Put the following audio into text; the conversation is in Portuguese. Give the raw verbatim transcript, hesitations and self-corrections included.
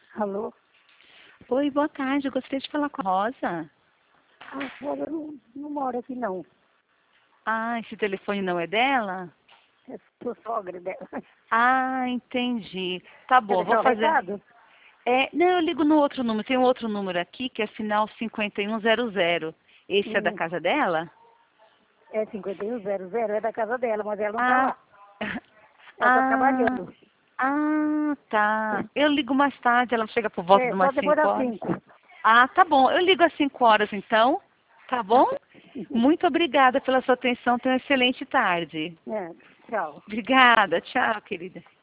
Alô? Oi, boa tarde. Eu gostaria de falar com a Rosa. A Rosa não, não mora aqui, não. Ah, esse telefone não é dela? É sua sogra dela. Ah, entendi. Tá Quer bom, deixar vou o fazer. recado? É, não, eu ligo no outro número. Tem um outro número aqui que é final cinquenta e um zero zero. Esse é da Hum, casa dela? é cinquenta e um zero zero, é da casa dela, mas ela não tá Ah, lá. Ela tá ah, trabalhando. ah, tá. Eu ligo mais tarde, ela chega por volta de É, só umas depois cinco das horas. cinco. Ah, tá bom. Eu ligo às cinco horas então. Tá bom? Muito obrigada pela sua atenção. Tenha uma excelente tarde. É, tchau. Obrigada. Tchau, querida.